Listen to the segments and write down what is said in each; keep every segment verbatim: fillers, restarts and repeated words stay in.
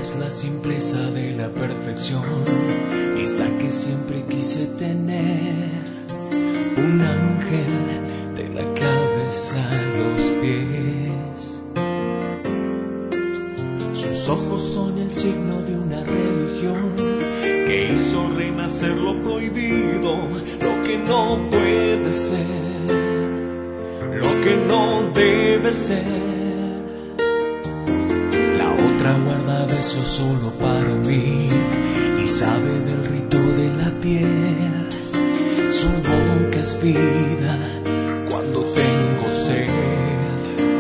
es la simpleza de la perfección, esa que siempre quise tener. Un ángel de la cabeza a los pies. Sus ojos son el signo de una religión que hizo renacer lo prohibido, lo que no puede ser, lo que no debe ser. La otra guarda besos solo para mí y sabe del rito de la piel. Su boca es vida cuando tengo sed,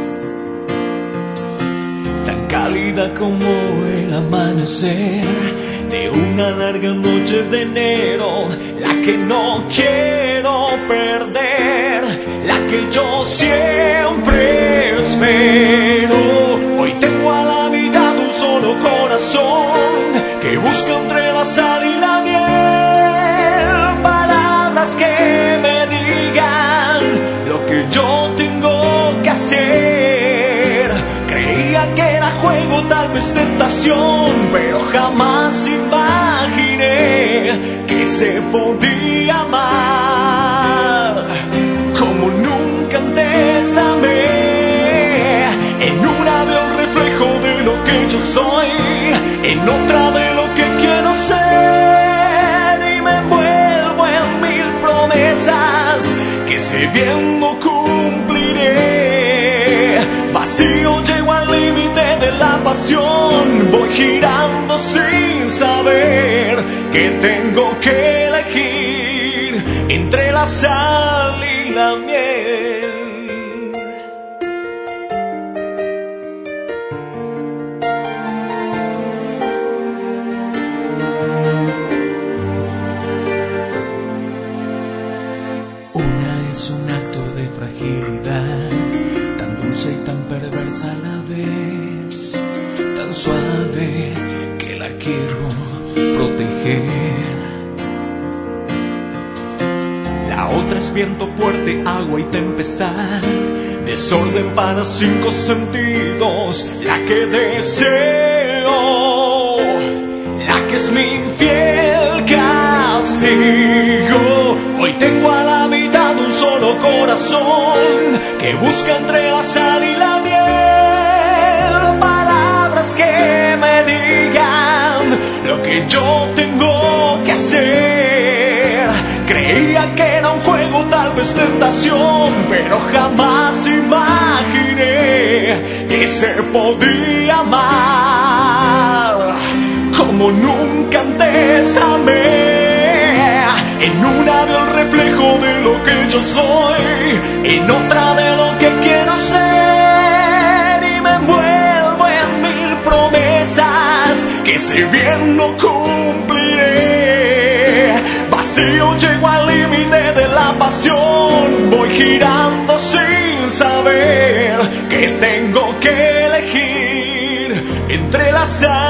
tan cálida como el amanecer de una larga noche de enero, la que no quiero perder, la que yo siempre espero. Hoy tengo a la mitad un solo corazón que busca entre la sal y la miel, palabras que me digan lo que yo tengo que hacer. Creía que era juego, tal vez tentación, pero jamás imaginé que se podía amar como nunca antes amé. En una veo el reflejo de lo que yo soy, en otra de lo que quiero ser, y me envuelvo en mil promesas que sé bien no cumpliré. Vacío, llego al límite de la pasión, voy girando sin saber que tengo que elegir entre la sal y la miel. Una es un acto de fragilidad, tan dulce y tan perversa a la vez, tan suave que la quiero proteger. La otra es viento fuerte, agua y tempestad, desorden para cinco sentidos, la que deseo, la que es mi infiel castigo. Hoy tengo a la mitad un solo corazón que busca entre la sal y la miel, palabras que me digan lo que yo tengo que hacer. Creía que era un juego, tal vez tentación, pero jamás imaginé que se podía amar como nunca antes amé. En una veo el reflejo de lo que yo soy, en otra de lo que quiero ser, y me envuelvo en mil promesas que si bien no cumpliré. Vacío, llego al límite de la pasión, voy girando sin saber que tengo que elegir entre las